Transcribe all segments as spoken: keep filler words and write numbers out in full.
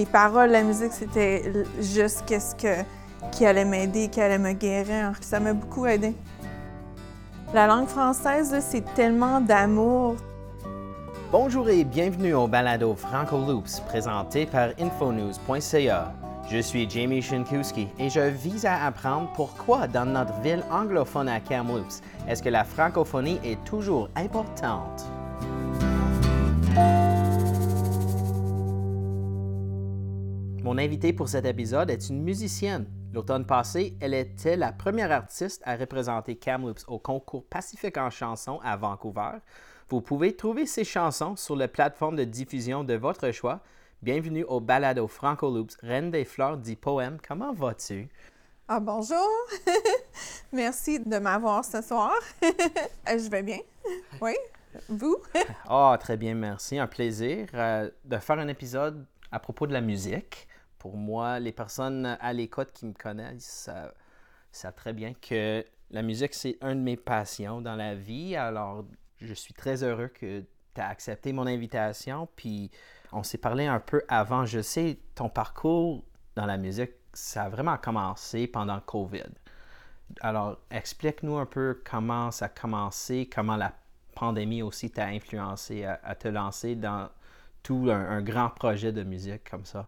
les paroles, la musique, c'était juste qu'est-ce que, qui allait m'aider, qui allait me guérir. Ça m'a beaucoup aidé. La langue française, là, c'est tellement d'amour. Bonjour et bienvenue au balado Franco Loops présenté par infonews point c a. Je suis Jamie Shinkowski et je vise à apprendre pourquoi dans notre ville anglophone à Kamloops, est-ce que la francophonie est toujours importante? Mon invitée pour cet épisode est une musicienne. L'automne passé, elle était la première artiste à représenter Kamloops au concours Pacifique en chansons à Vancouver. Vous pouvez trouver ces chansons sur la plateforme de diffusion de votre choix. Bienvenue au balado Franco Loops, Reine des fleurs dit poème. Comment vas-tu? Ah, bonjour! Merci de m'avoir ce soir. Je vais bien. Oui? Vous? Ah, très bien, merci. Un plaisir euh, de faire un épisode à propos de la musique. Pour moi, les personnes à l'écoute qui me connaissent euh, savent très bien que la musique, c'est une de mes passions dans la vie. Alors, je suis très heureux que tu as accepté mon invitation. Puis, on s'est parlé un peu avant. Je sais, ton parcours dans la musique, ça a vraiment commencé pendant le COVID. Alors, explique-nous un peu comment ça a commencé, comment la pandémie aussi t'a influencé à, à te lancer dans tout un, un grand projet de musique comme ça.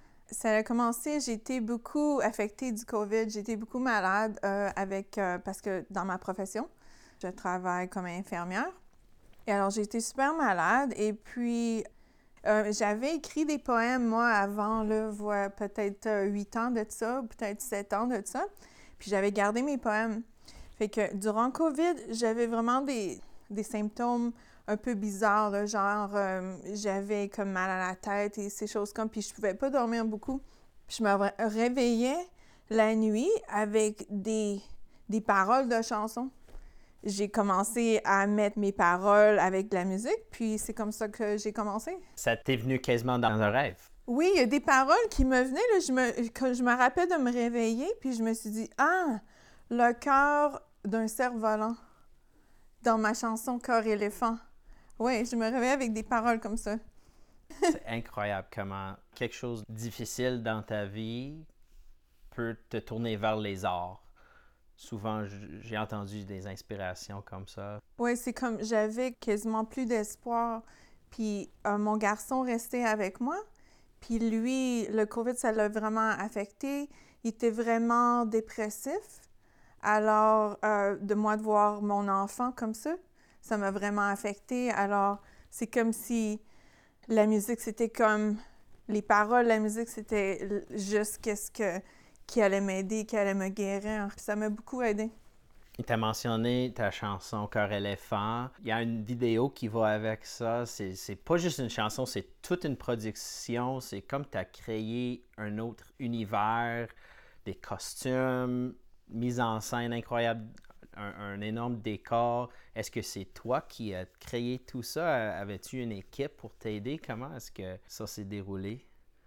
Ça a commencé, j'ai été beaucoup affectée du COVID. J'ai été beaucoup malade euh, avec, euh, parce que dans ma profession, je travaille comme infirmière. Et alors, j'ai été super malade et puis euh, j'avais écrit des poèmes, moi, avant, là, voilà, peut-être huit ans de ça, peut-être sept ans de ça. Puis j'avais gardé mes poèmes. Fait que durant le COVID, j'avais vraiment des, des symptômes un peu bizarres, là, genre euh, j'avais comme mal à la tête et ces choses comme, puis je pouvais pas dormir beaucoup. Puis je me ré- réveillais la nuit avec des, des paroles de chansons. J'ai commencé à mettre mes paroles avec de la musique, puis c'est comme ça que j'ai commencé. Ça t'est venu quasiment dans un rêve? Oui, il y a des paroles qui me venaient, là, je me, que je me rappelle de me réveiller, puis je me suis dit, ah, le cœur d'un cerf-volant dans ma chanson Cœur éléphant. Oui, je me réveille avec des paroles comme ça. C'est incroyable comment quelque chose de difficile dans ta vie peut te tourner vers les arts. Souvent, j'ai entendu des inspirations comme ça. Oui, c'est comme j'avais quasiment plus d'espoir. Puis euh, mon garçon restait avec moi. Puis lui, le COVID, ça l'a vraiment affecté. Il était vraiment dépressif. Alors, euh, de moi de voir mon enfant comme ça, ça m'a vraiment affecté. Alors, c'est comme si la musique, c'était comme... Les paroles, la musique, c'était juste qu'est-ce que, qui allait m'aider, qui allait me guérir. Ça m'a beaucoup aidé. Tu as mentionné ta chanson Cœur éléphant. Il y a une vidéo qui va avec ça. C'est, c'est pas juste une chanson, c'est toute une production. C'est comme tu as créé un autre univers, des costumes, mise en scène incroyable, un, un énorme décor. Est-ce que c'est toi qui as créé tout ça? Avais-tu une équipe pour t'aider? Comment est-ce que ça s'est déroulé?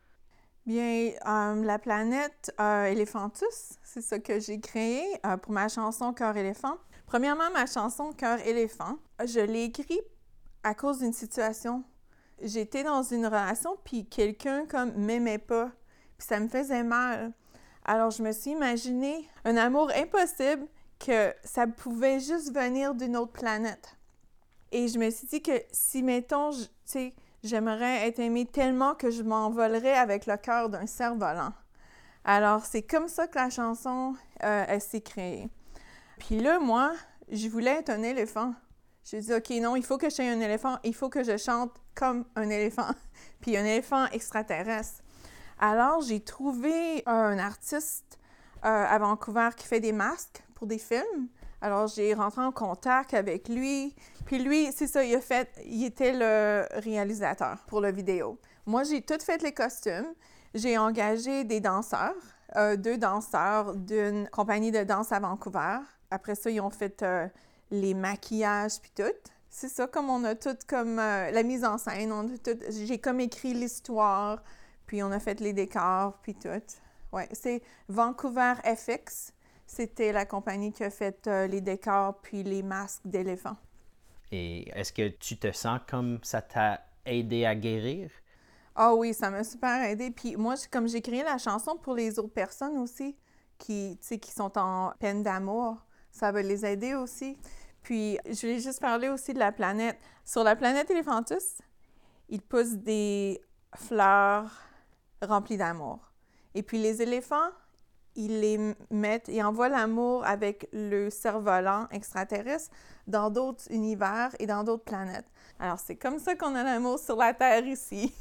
Bien, euh, la planète euh, Éléphantus, c'est ça que j'ai créé euh, pour ma chanson Cœur éléphant. Premièrement, ma chanson Cœur éléphant, je l'ai écrite à cause d'une situation. J'étais dans une relation, puis quelqu'un comme m'aimait pas, puis ça me faisait mal. Alors, je me suis imaginé un amour impossible que ça pouvait juste venir d'une autre planète. Et je me suis dit que si, mettons, tu sais, j'aimerais être aimée tellement que je m'envolerais avec le cœur d'un cerf-volant. Alors, c'est comme ça que la chanson, euh, elle s'est créée. Puis là, moi, je voulais être un éléphant. J'ai dit, OK, non, il faut que je sois un éléphant, il faut que je chante comme un éléphant, puis un éléphant extraterrestre. Alors, j'ai trouvé un artiste euh, à Vancouver qui fait des masques pour des films. Alors, j'ai rentré en contact avec lui. Puis lui, c'est ça, il a fait, il était le réalisateur pour la vidéo. Moi, j'ai tout fait les costumes. J'ai engagé des danseurs, euh, deux danseurs d'une compagnie de danse à Vancouver. Après ça, ils ont fait euh, les maquillages puis tout. C'est ça, comme on a tout comme euh, la mise en scène. On a tout, j'ai comme écrit l'histoire, puis on a fait les décors puis tout. Ouais, c'est Vancouver F X. C'était la compagnie qui a fait euh, les décors puis les masques d'éléphants. Et est-ce que tu te sens comme ça t'a aidé à guérir? Ah oui, ça m'a super aidé. Puis moi, j- comme j'ai créé la chanson pour les autres personnes aussi, qui, tu sais, qui sont en peine d'amour, ça va les aider aussi. Puis je voulais juste parler aussi de la planète. Sur la planète Éléphantus, il pousse des fleurs remplies d'amour. Et puis les éléphants, ils les mettent, ils envoient l'amour avec le cerf-volant extraterrestre dans d'autres univers et dans d'autres planètes. Alors c'est comme ça qu'on a l'amour sur la Terre ici.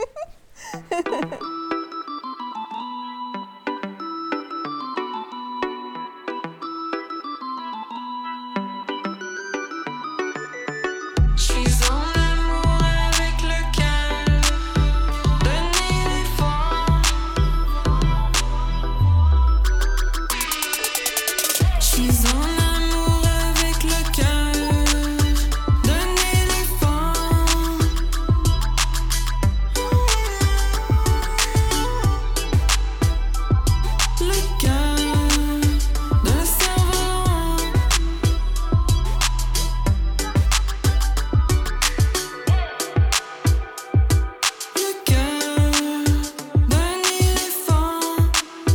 Je suis en amour avec le cœur d'un éléphant. Je suis en amour avec le cœur d'un éléphant. Le cœur d'un cerf-volant. Le cœur d'un éléphant.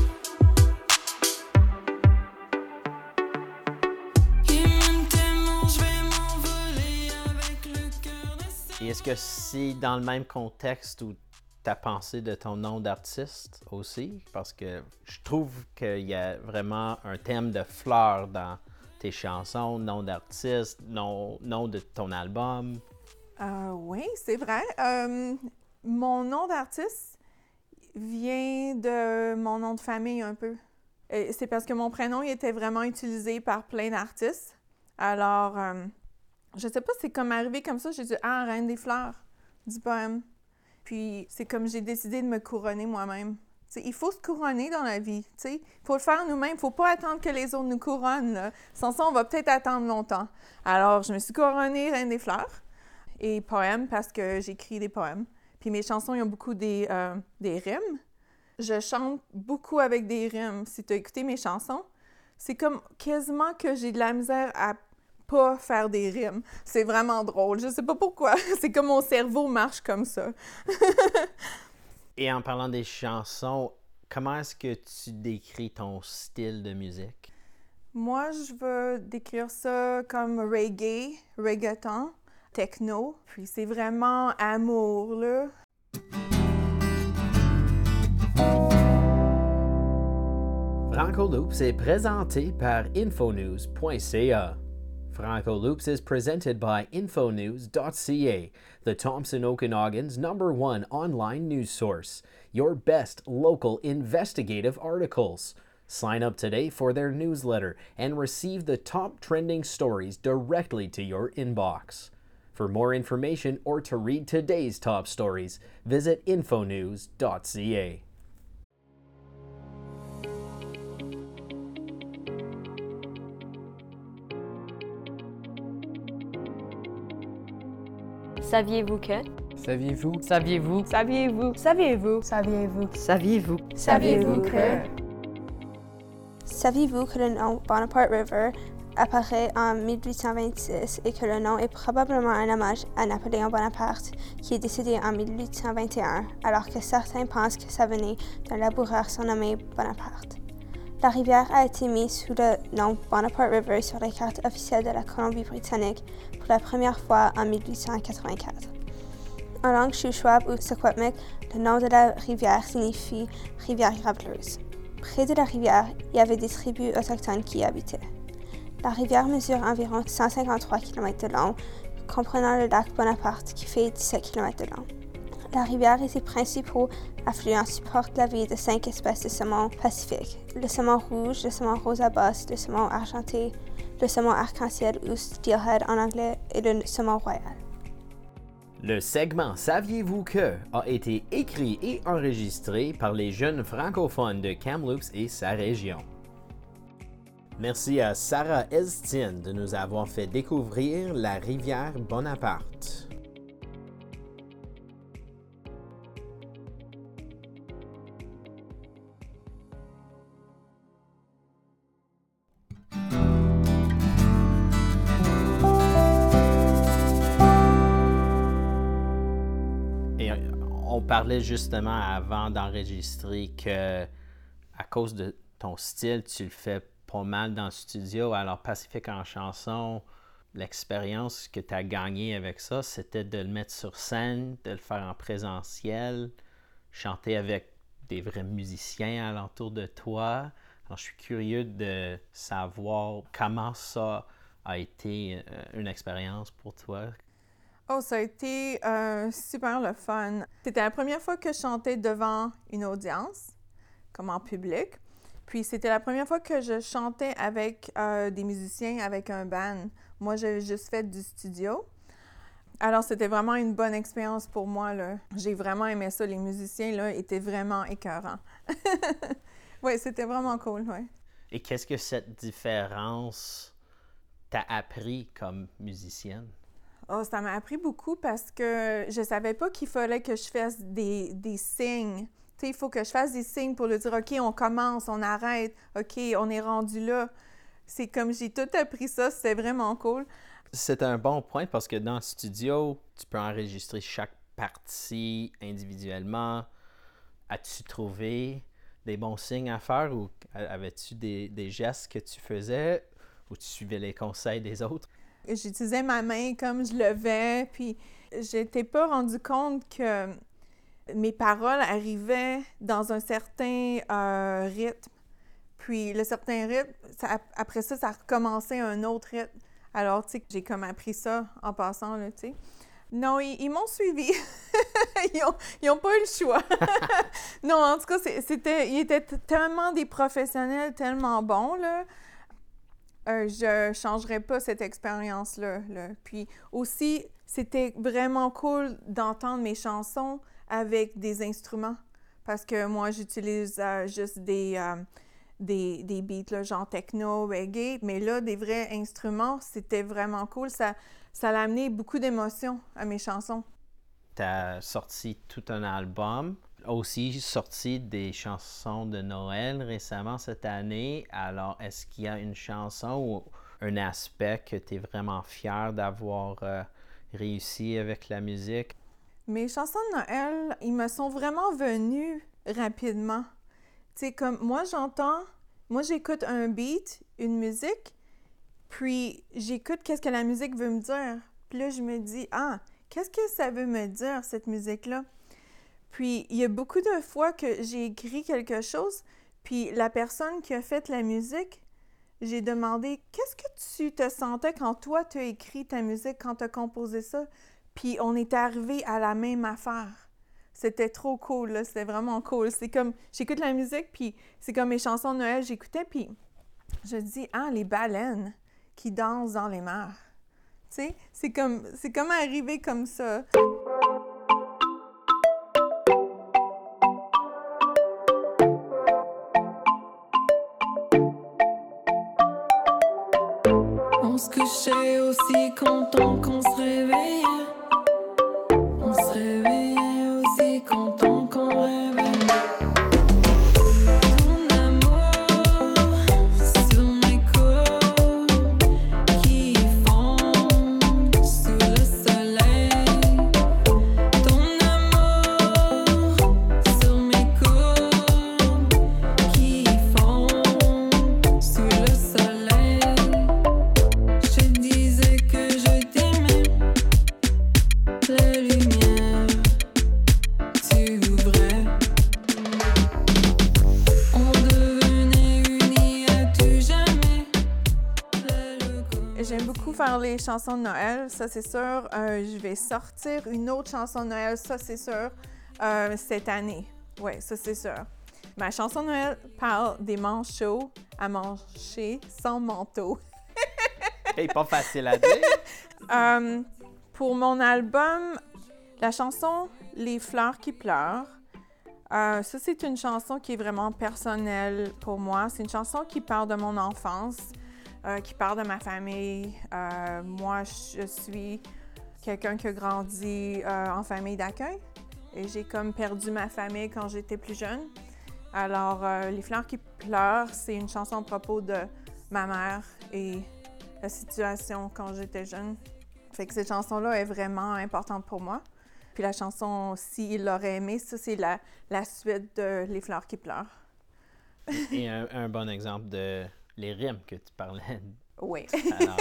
Et même tellement je vais m'envoler avec le cœur d'un cerf-volant. Et est-ce que c'est dans le même contexte où tu as pensé de ton nom d'artiste aussi? Parce que je trouve qu'il y a vraiment un thème de fleurs dans tes chansons, nom d'artiste, nom, nom de ton album. Euh, oui, c'est vrai. Euh, mon nom d'artiste vient de mon nom de famille un peu. Et c'est parce que mon prénom il était vraiment utilisé par plein d'artistes. Alors, euh, je sais pas, c'est comme arrivé comme ça. J'ai dit « Ah, Reine des fleurs » du poème. Puis c'est comme j'ai décidé de me couronner moi-même. Tu sais, il faut se couronner dans la vie. Tu sais. Il faut le faire nous-mêmes. Il ne faut pas attendre que les autres nous couronnent. Là. Sans ça, on va peut-être attendre longtemps. Alors, je me suis couronnée Reine des fleurs et poème parce que j'écris des poèmes. Puis mes chansons, ils ont beaucoup des, euh, des rimes. Je chante beaucoup avec des rimes. Si tu as écouté mes chansons, c'est comme quasiment que j'ai de la misère à pas faire des rimes. C'est vraiment drôle. Je sais pas pourquoi. C'est comme mon cerveau marche comme ça. Et en parlant des chansons, comment est-ce que tu décris ton style de musique? Moi, je veux décrire ça comme reggae, reggaeton, techno. Puis c'est vraiment amour, là. Franco Loops est présenté par infonews point c a. Franco Loops is presented by infonews dot c a, the Thompson Okanagan's number one online news source, your best local investigative articles. Sign up today for their newsletter and receive the top trending stories directly to your inbox. For more information or to read today's top stories, visit infonews dot c a. Saviez-vous que? Saviez-vous? Saviez-vous? Saviez-vous? Saviez-vous? Saviez-vous? Saviez-vous? Saviez-vous que? Saviez-vous que le nom Bonaparte River apparaît en mille huit cent vingt-six et que le nom est probablement un hommage à Napoléon Bonaparte, qui est décédé en mille huit cent vingt et un, alors que certains pensent que ça venait d'un laboureur surnommé Bonaparte. La rivière a été mise sous le nom Bonaparte River sur les cartes officielles de la Colombie-Britannique pour la première fois en mille huit cent quatre-vingt-quatre. En langue Shuswap ou Secwepemc, le nom de la rivière signifie « rivière graveleuse ». Près de la rivière, il y avait des tribus autochtones qui y habitaient. La rivière mesure environ cent cinquante-trois kilomètres de long, comprenant le lac Bonaparte qui fait dix-sept kilomètres de long. La rivière et ses principaux affluents supportent la vie de cinq espèces de saumon pacifiques: le saumon rouge, le saumon rosa bosse, le saumon argenté, le saumon arc-en-ciel ou steelhead en anglais et le saumon royal. Le segment Saviez-vous que a été écrit et enregistré par les jeunes francophones de Kamloops et sa région. Merci à Sarah Elstine de nous avoir fait découvrir la rivière Bonaparte. On On parlait justement avant d'enregistrer que à cause de ton style, tu le fais pas mal dans le studio. Alors, Pacifique en chanson, l'expérience que tu as gagnée avec ça, c'était de le mettre sur scène, de le faire en présentiel, chanter avec des vrais musiciens alentour de toi. Alors, je suis curieux de savoir comment ça a été une expérience pour toi. Oh, ça a été euh, super le fun. C'était la première fois que je chantais devant une audience, comme en public. Puis c'était la première fois que je chantais avec euh, des musiciens, avec un band. Moi, j'avais juste fait du studio. Alors, c'était vraiment une bonne expérience pour moi, là. J'ai vraiment aimé ça. Les musiciens, là, étaient vraiment écœurants. Oui, c'était vraiment cool, oui. Et qu'est-ce que cette différence t'a appris comme musicienne? Oh, ça m'a appris beaucoup parce que je savais pas qu'il fallait que je fasse des, des signes. Tu sais, il faut que je fasse des signes pour lui dire « OK, on commence, on arrête. OK, on est rendu là. » C'est comme j'ai tout appris ça, c'était vraiment cool. C'est un bon point parce que dans le studio, tu peux enregistrer chaque partie individuellement. As-tu trouvé des bons signes à faire ou avais-tu des, des gestes que tu faisais ou tu suivais les conseils des autres? J'utilisais ma main comme je levais, puis j'étais pas rendu compte que mes paroles arrivaient dans un certain euh, rythme. Puis le certain rythme, ça, après ça, ça recommençait un autre rythme. Alors, tu sais, j'ai comme appris ça en passant, là, tu sais. Non, ils, ils m'ont suivi. ils ont, ils ont pas eu le choix. Non, en tout cas, c'était, ils étaient tellement des professionnels, tellement bons, là. Euh, je ne changerais pas cette expérience-là. Là. Puis aussi, c'était vraiment cool d'entendre mes chansons avec des instruments. Parce que moi, j'utilise euh, juste des, euh, des, des beats, là, genre techno, reggae. Mais là, des vrais instruments, c'était vraiment cool. Ça, ça a amené beaucoup d'émotions à mes chansons. Tu as sorti tout un album. Aussi sorti des chansons de Noël récemment cette année. Alors, est-ce qu'il y a une chanson ou un aspect que tu es vraiment fier d'avoir euh, réussi avec la musique? Mes chansons de Noël, ils me sont vraiment venus rapidement. Tu sais, comme moi, j'entends, moi, j'écoute un beat, une musique, puis j'écoute qu'est-ce que la musique veut me dire. Puis là, je me dis, ah, qu'est-ce que ça veut me dire, cette musique-là? Puis, il y a beaucoup de fois que j'ai écrit quelque chose, puis la personne qui a fait la musique, j'ai demandé « Qu'est-ce que tu te sentais quand toi, tu as écrit ta musique, quand tu as composé ça? » Puis, on est arrivé à la même affaire. C'était trop cool, là. C'était vraiment cool. C'est comme, j'écoute la musique, puis c'est comme mes chansons de Noël, j'écoutais, puis je dis « Ah, les baleines qui dansent dans les mers. » Tu sais, c'est comme, c'est comme arrivé comme ça. On se couchait aussi content qu'on se réveillait. On se réveillait aussi content qu'on rêvait. Ton amour sur mes côtes qui fondent sous le soleil. Ton amour sur mes côtes qui fondent sous le soleil. Je disais que je t'aimais, la lumière s'ouvrait. On devenait unis à tout jamais. J'aime beaucoup faire les chansons de Noël, ça c'est sûr. Euh, je vais sortir une autre chanson de Noël, ça c'est sûr, euh, cette année. Oui, ça c'est sûr. Ma chanson de Noël parle des manchots à manger sans manteau. Hey, pas facile à dire. Euh, pour mon album, la chanson « Les fleurs qui pleurent », euh, ça, c'est une chanson qui est vraiment personnelle pour moi. C'est une chanson qui parle de mon enfance, euh, qui parle de ma famille. Euh, moi, je suis quelqu'un qui a grandi euh, en famille d'accueil et j'ai comme perdu ma famille quand j'étais plus jeune. Alors, euh, « Les fleurs qui pleurent », c'est une chanson à propos de ma mère et la situation quand j'étais jeune. Fait que cette chanson-là est vraiment importante pour moi. Puis la chanson « S'il l'aurait aimé », ça, c'est la, la suite de « Les fleurs qui pleurent ». Et un, un bon exemple de les rimes que tu parlais. Oui. Alors,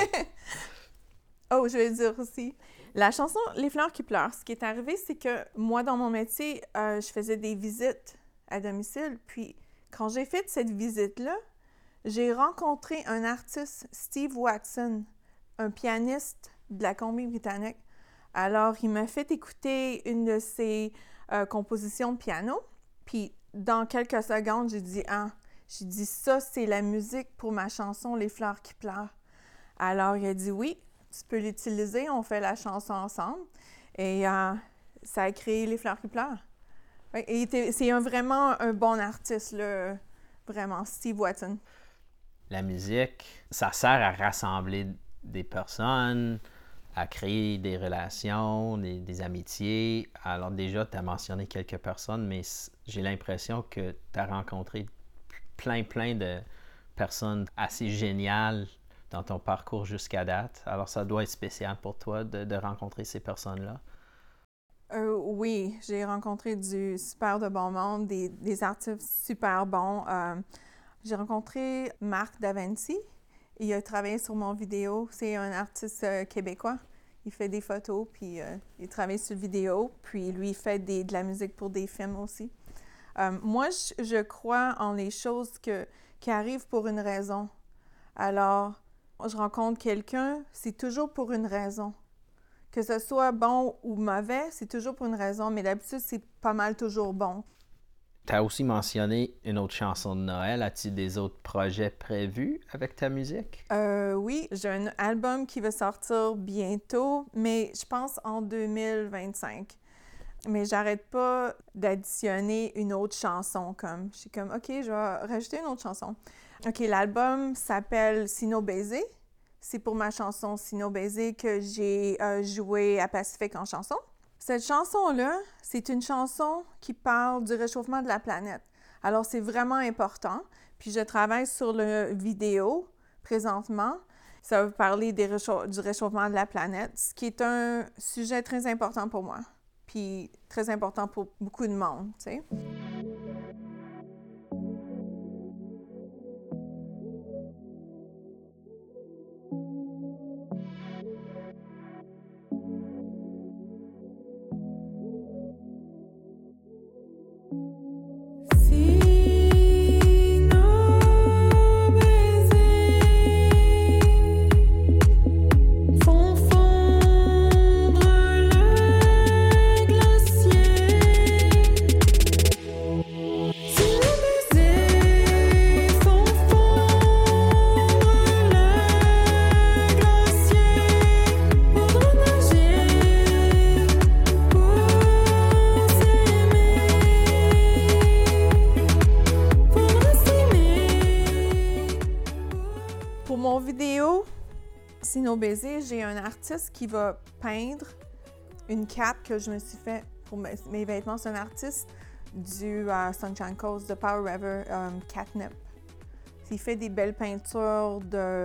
oh, je vais dire aussi, la chanson « Les fleurs qui pleurent », ce qui est arrivé, c'est que moi, dans mon métier, euh, je faisais des visites à domicile. Puis quand j'ai fait cette visite-là, j'ai rencontré un artiste, Steve Watson, un pianiste de la Colombie-Britannique. Alors, il m'a fait écouter une de ses euh, compositions de piano. Puis, dans quelques secondes, j'ai dit « Ah, j'ai dit ça, c'est la musique pour ma chanson « Les fleurs qui pleurent ». Alors, il a dit « Oui, tu peux l'utiliser, on fait la chanson ensemble. » Et euh, ça a créé « Les fleurs qui pleurent ». Et était, c'est un, vraiment un bon artiste, là, vraiment, Steve Watson. La musique, ça sert à rassembler des personnes, à créer des relations, des, des amitiés. Alors déjà, tu as mentionné quelques personnes, mais j'ai l'impression que tu as rencontré plein, plein de personnes assez géniales dans ton parcours jusqu'à date. Alors ça doit être spécial pour toi de, de rencontrer ces personnes-là. Euh, oui, j'ai rencontré du super de bon monde, des, des artistes super bons. Euh, j'ai rencontré Marc Davency. Il a travaillé sur mon vidéo. C'est un artiste euh, québécois. Il fait des photos, puis euh, il travaille sur vidéo. Puis lui, il fait des, de la musique pour des films aussi. Euh, moi, je, je crois en les choses que, qui arrivent pour une raison. Alors, je rencontre quelqu'un, c'est toujours pour une raison. Que ce soit bon ou mauvais, c'est toujours pour une raison, mais d'habitude, c'est pas mal toujours bon. Tu as aussi mentionné une autre chanson de Noël. As-tu des autres projets prévus avec ta musique? Euh, oui, j'ai un album qui va sortir bientôt, mais je pense en deux mille vingt-cinq. Mais j'arrête pas d'additionner une autre chanson. Comme, je suis comme, OK, je vais rajouter une autre chanson. OK, l'album s'appelle Sino Baiser. C'est pour ma chanson Sino Baiser que j'ai euh, joué à Pacifique en chanson. Cette chanson-là, c'est une chanson qui parle du réchauffement de la planète. Alors, c'est vraiment important. Puis, je travaille sur le vidéo présentement. Ça va parler des réchau- du réchauffement de la planète, ce qui est un sujet très important pour moi. Puis, très important pour beaucoup de monde, tu sais. Sino Baiser, j'ai un artiste qui va peindre une cape que je me suis fait pour mes, mes vêtements. C'est un artiste du uh, Sunshine Coast, de Powder River, um, Catnip. Il fait des belles peintures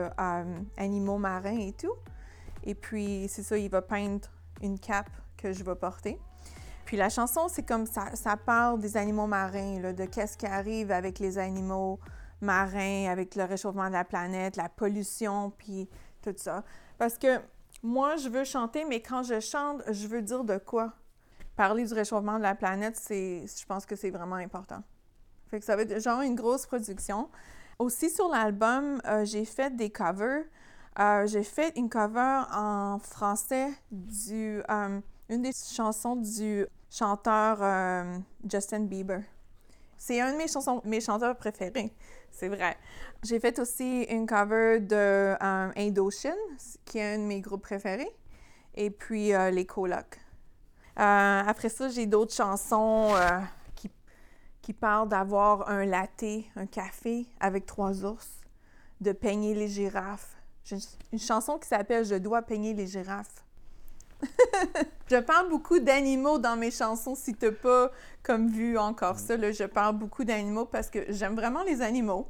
d'animaux um, marins et tout. Et puis, c'est ça, il va peindre une cape que je vais porter. Puis la chanson, c'est comme ça, ça parle des animaux marins, là, de qu'est-ce qui arrive avec les animaux marins, avec le réchauffement de la planète, la pollution, puis tout ça. Parce que moi, je veux chanter, mais quand je chante, je veux dire de quoi? Parler du réchauffement de la planète, c'est, je pense que c'est vraiment important. Fait que ça va être genre une grosse production. Aussi, sur l'album, euh, j'ai fait des covers. Euh, j'ai fait une cover en français du euh, une des chansons du chanteur euh, Justin Bieber. C'est un de mes chansons, mes chanteurs préférés, c'est vrai. J'ai fait aussi une cover de euh, Indochine, qui est un de mes groupes préférés, et puis euh, les Colocs. Euh, après ça, j'ai d'autres chansons euh, qui, qui parlent d'avoir un latte, un café avec trois ours, de peigner les girafes. J'ai une chanson qui s'appelle « Je dois peigner les girafes ». Je parle beaucoup d'animaux dans mes chansons, si tu n'as pas comme vu encore ça. Là, je parle beaucoup d'animaux parce que j'aime vraiment les animaux.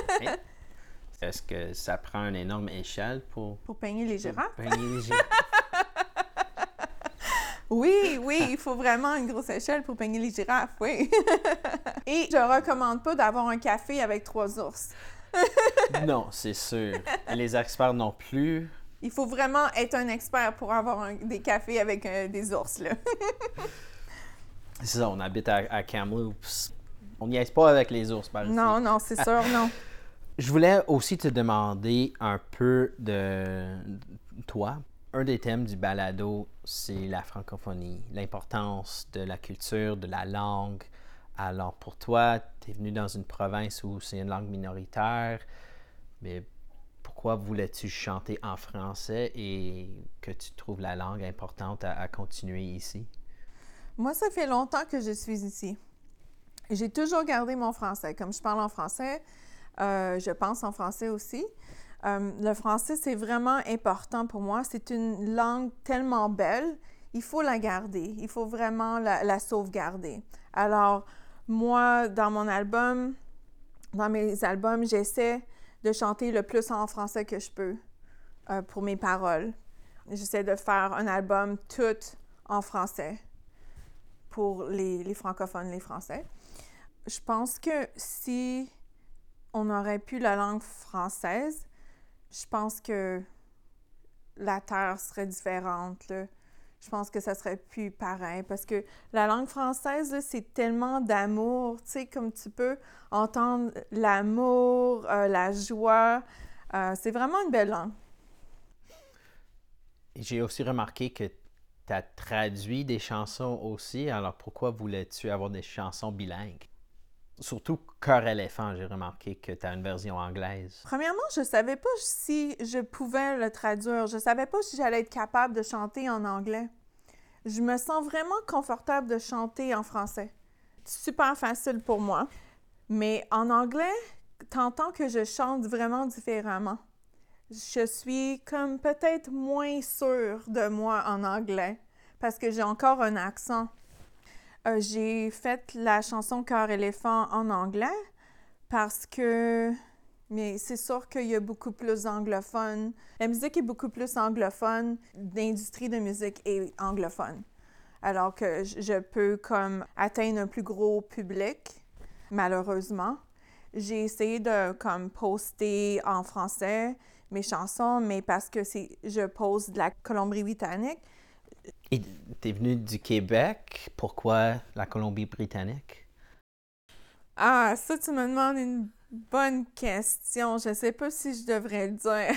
Est-ce que ça prend une énorme échelle pour... Pour peigner les girafes? Pour peigner les girafes. Oui, oui, il faut vraiment une grosse échelle pour peigner les girafes, oui. Et je recommande pas d'avoir un café avec trois ours. Non, c'est sûr. Et les experts non plus. Il faut vraiment être un expert pour avoir un- des cafés avec euh, des ours, là. C'est ça, on habite à, à Kamloops. On n'y est pas avec les ours, par ici. Non, non, c'est sûr, non. Je voulais aussi te demander un peu de toi. Un des thèmes du balado, c'est la francophonie, l'importance de la culture, de la langue. Alors pour toi, tu es venu dans une province où c'est une langue minoritaire, mais pourquoi voulais-tu chanter en français et que tu trouves la langue importante à, à continuer ici? Moi, ça fait longtemps que je suis ici. J'ai toujours gardé mon français. Comme je parle en français, euh, je pense en français aussi. Euh, le français, c'est vraiment important pour moi. C'est une langue tellement belle, il faut la garder. Il faut vraiment la, la sauvegarder. Alors, moi, dans mon album, dans mes albums, j'essaie de chanter le plus en français que je peux euh, pour mes paroles. J'essaie de faire un album tout en français pour les, les francophones, les Français. Je pense que si on aurait pu la langue française, je pense que la terre serait différente, là. Je pense que ça serait plus pareil parce que la langue française, là, c'est tellement d'amour, tu sais, comme tu peux entendre l'amour, euh, la joie. Euh, c'est vraiment une belle langue. J'ai aussi remarqué que tu as traduit des chansons aussi, alors pourquoi voulais-tu avoir des chansons bilingues? Surtout Cœur éléphant, j'ai remarqué que tu as une version anglaise. Premièrement, je savais pas si je pouvais le traduire. Je savais pas si j'allais être capable de chanter en anglais. Je me sens vraiment confortable de chanter en français. C'est super facile pour moi. Mais en anglais, t'entends que je chante vraiment différemment. Je suis comme peut-être moins sûre de moi en anglais parce que j'ai encore un accent. Euh, j'ai fait la chanson Cœur éléphant en anglais parce que, mais c'est sûr qu'il y a beaucoup plus d'anglophones. La musique est beaucoup plus anglophone, l'industrie de musique est anglophone. Alors que je peux comme atteindre un plus gros public, malheureusement. J'ai essayé de comme poster en français mes chansons, mais parce que c'est, je pose de la Colombie-Britannique. Et tu es venu du Québec, pourquoi la Colombie-Britannique? Ah, ça, tu me demandes une bonne question. Je sais pas si je devrais le dire.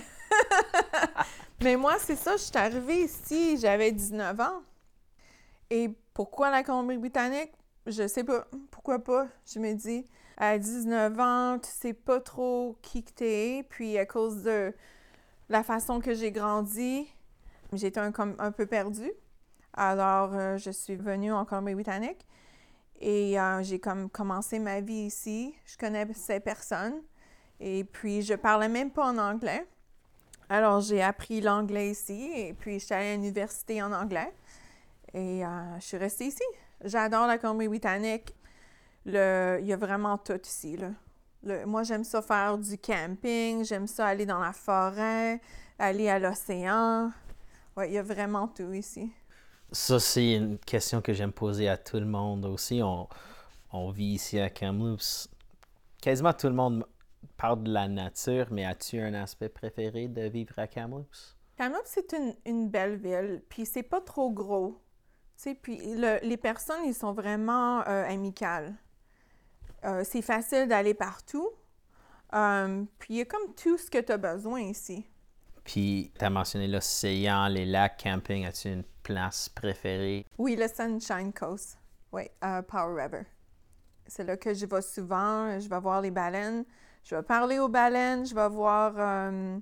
Mais moi, c'est ça, je suis arrivée ici, j'avais dix-neuf ans. Et pourquoi la Colombie-Britannique? Je sais pas. Pourquoi pas? Je me dis, à dix-neuf ans, tu sais pas trop qui que t'es. Puis à cause de la façon que j'ai grandi, j'étais un, comme, un peu perdue. Alors, euh, je suis venue en Colombie-Britannique et euh, j'ai comme commencé ma vie ici. Je connaissais personne et puis je parlais même pas en anglais. Alors, j'ai appris l'anglais ici et puis je suis allée à l'université en anglais et euh, je suis restée ici. J'adore la Colombie-Britannique. Le, il y a vraiment tout ici, là. Le, moi, j'aime ça faire du camping, j'aime ça aller dans la forêt, aller à l'océan. Oui, il y a vraiment tout ici. Ça, c'est une question que j'aime poser à tout le monde aussi. On, on vit ici à Kamloops. Quasiment tout le monde parle de la nature, mais as-tu un aspect préféré de vivre à Kamloops? Kamloops, c'est une, une belle ville, puis c'est pas trop gros. Tu sais, puis le, les personnes, ils sont vraiment euh, amicales. Euh, c'est facile d'aller partout. Euh, puis il y a comme tout ce que tu as besoin ici. Puis, tu as mentionné l'océan, les lacs, camping. As-tu une place préférée? Oui, le Sunshine Coast. Oui, uh, Powell River. C'est là que je vais souvent. Je vais voir les baleines. Je vais parler aux baleines. Je vais voir euh,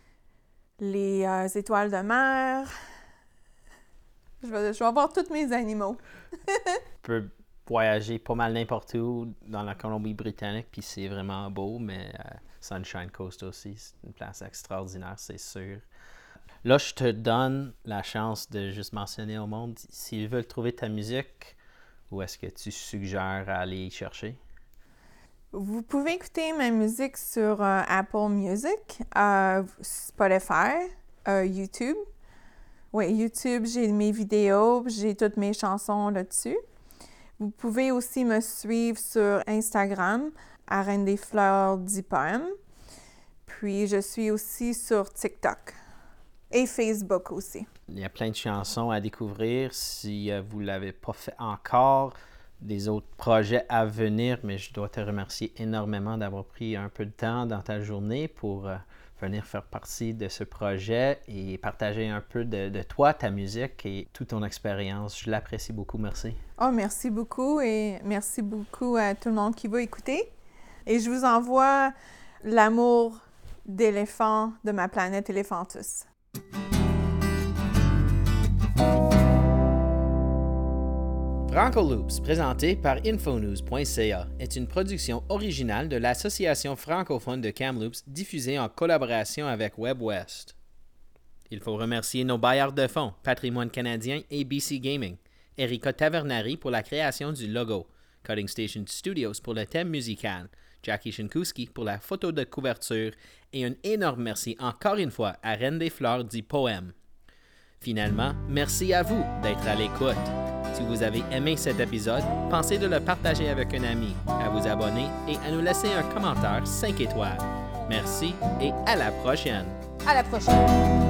les euh, étoiles de mer. Je vais, je vais voir tous mes animaux. Tu peux voyager pas mal n'importe où dans la Colombie-Britannique, puis c'est vraiment beau, mais euh, Sunshine Coast aussi, c'est une place extraordinaire, c'est sûr. Là, je te donne la chance de juste mentionner au monde s'ils veulent trouver ta musique, où est-ce que tu suggères aller y chercher? Vous pouvez écouter ma musique sur euh, Apple Music, euh, Spotify, euh, YouTube. Oui, YouTube, j'ai mes vidéos, j'ai toutes mes chansons là-dessus. Vous pouvez aussi me suivre sur Instagram, à Reine des Fleurs dix poèmes. Puis, je suis aussi sur TikTok et Facebook aussi. Il y a plein de chansons à découvrir si euh, vous ne l'avez pas fait encore. Des autres projets à venir, mais je dois te remercier énormément d'avoir pris un peu de temps dans ta journée pour euh, venir faire partie de ce projet et partager un peu de, de toi, ta musique et toute ton expérience. Je l'apprécie beaucoup. Merci. Oh, merci beaucoup et merci beaucoup à tout le monde qui va écouter. Et je vous envoie l'amour d'éléphant de ma planète Éléphantus. Franco Loops, présenté par Infonews point c a, est une production originale de l'Association francophone de Kamloops diffusée en collaboration avec WebWest. Il faut remercier nos bailleurs de fonds, Patrimoine canadien et B C Gaming, Erika Tavernari pour la création du logo, Cutting Station Studios pour le thème musical, Jackie Shinkuski pour la photo de couverture et un énorme merci encore une fois à Reine des Fleurs dix poèmes. Finalement, merci à vous d'être à l'écoute. Si vous avez aimé cet épisode, pensez de le partager avec un ami, à vous abonner et à nous laisser un commentaire cinq étoiles. Merci et à la prochaine! À la prochaine!